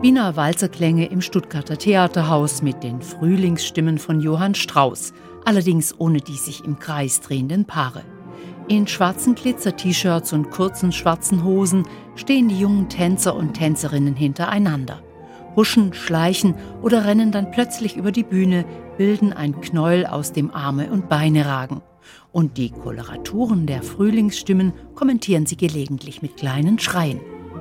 Wiener Walzerklänge im Stuttgarter Theaterhaus mit den Frühlingsstimmen von Johann Strauss, allerdings ohne die sich im Kreis drehenden Paare. In schwarzen Glitzer-T-Shirts und kurzen schwarzen Hosen stehen die jungen Tänzer und Tänzerinnen hintereinander. Huschen, schleichen oder rennen dann plötzlich über die Bühne, bilden ein Knäuel, aus dem Arme und Beine ragen. Und die Koloraturen der Frühlingsstimmen kommentieren sie gelegentlich mit kleinen Schreien.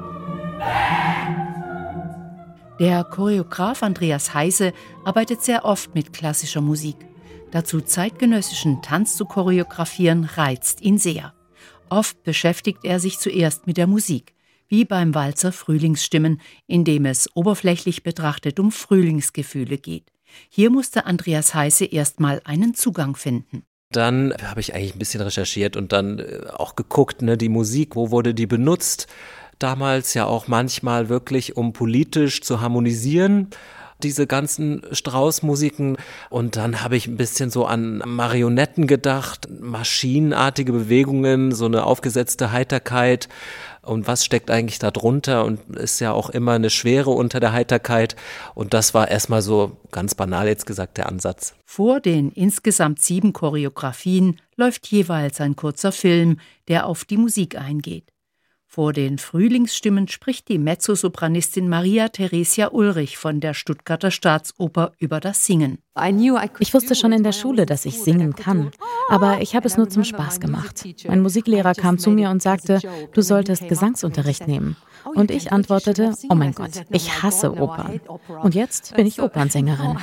Der Choreograf Andreas Heise arbeitet sehr oft mit klassischer Musik. Dazu zeitgenössischen Tanz zu choreografieren, reizt ihn sehr. Oft beschäftigt er sich zuerst mit der Musik, wie beim Walzer Frühlingsstimmen, in dem es oberflächlich betrachtet um Frühlingsgefühle geht. Hier musste Andreas Heise erstmal einen Zugang finden. Dann habe ich eigentlich ein bisschen recherchiert und dann auch geguckt, die Musik, wo wurde die benutzt? Damals ja auch manchmal wirklich, um politisch zu harmonisieren, diese ganzen Strauß-Musiken. Und dann habe ich ein bisschen so an Marionetten gedacht, maschinenartige Bewegungen, so eine aufgesetzte Heiterkeit. Und was steckt eigentlich da drunter? Und ist ja auch immer eine Schwere unter der Heiterkeit. Und das war erstmal so ganz banal jetzt gesagt der Ansatz. Vor den insgesamt 7 Choreografien läuft jeweils ein kurzer Film, der auf die Musik eingeht. Vor den Frühlingsstimmen spricht die Mezzosopranistin Maria Theresia Ulrich von der Stuttgarter Staatsoper über das Singen. Ich wusste schon in der Schule, dass ich singen kann, aber ich habe es nur zum Spaß gemacht. Mein Musiklehrer kam zu mir und sagte, du solltest Gesangsunterricht nehmen. Und ich antwortete, oh mein Gott, ich hasse Opern. Und jetzt bin ich Opernsängerin.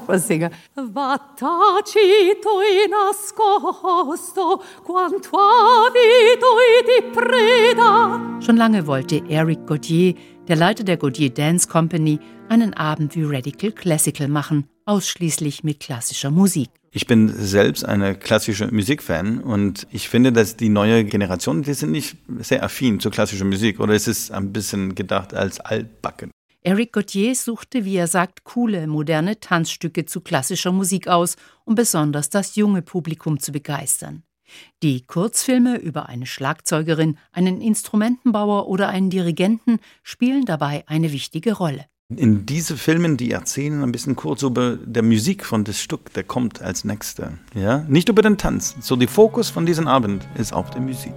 Schon lange wollte Eric Gaudier, der Leiter der Gaudier Dance Company, einen Abend wie Radical Classical machen, ausschließlich mit klassischer Musik. Ich bin selbst eine klassische Musikfan und ich finde, dass die neue Generation, die sind nicht sehr affin zu klassischer Musik oder es ist ein bisschen gedacht als altbacken. Eric Gaudier suchte, wie er sagt, coole, moderne Tanzstücke zu klassischer Musik aus, um besonders das junge Publikum zu begeistern. Die Kurzfilme über eine Schlagzeugerin, einen Instrumentenbauer oder einen Dirigenten spielen dabei eine wichtige Rolle. In diese Filmen, die erzählen ein bisschen kurz über der Musik von das Stück, der kommt als nächster. Ja? Nicht über den Tanz. So der Fokus von diesem Abend ist auf der Musik.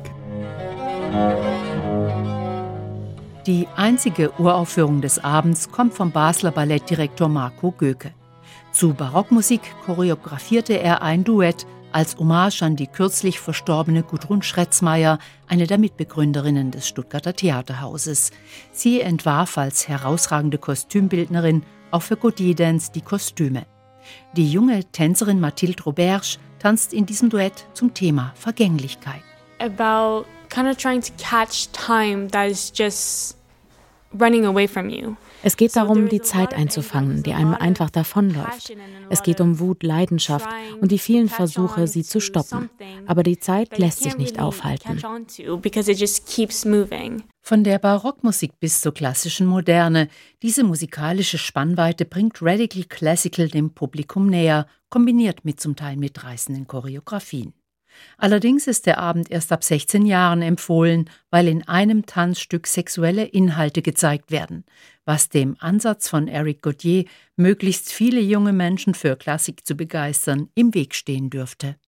Die einzige Uraufführung des Abends kommt vom Basler Ballettdirektor Marco Göke. Zu Barockmusik choreografierte er ein Duett als Hommage an die kürzlich verstorbene Gudrun Schretzmeier, eine der Mitbegründerinnen des Stuttgarter Theaterhauses. Sie entwarf als herausragende Kostümbildnerin auch für Gaudier Dance die Kostüme. Die junge Tänzerin Mathilde Roberge tanzt in diesem Duett zum Thema Vergänglichkeit. About kind of trying to catch time that is just running away from you. Es geht darum, die Zeit einzufangen, die einem einfach davonläuft. Es geht um Wut, Leidenschaft und die vielen Versuche, sie zu stoppen. Aber die Zeit lässt sich nicht aufhalten. Von der Barockmusik bis zur klassischen Moderne, diese musikalische Spannweite bringt Radical Classical dem Publikum näher, kombiniert mit zum Teil mitreißenden Choreografien. Allerdings ist der Abend erst ab 16 Jahren empfohlen, weil in einem Tanzstück sexuelle Inhalte gezeigt werden, was dem Ansatz von Eric Gaudier, möglichst viele junge Menschen für Klassik zu begeistern, im Weg stehen dürfte.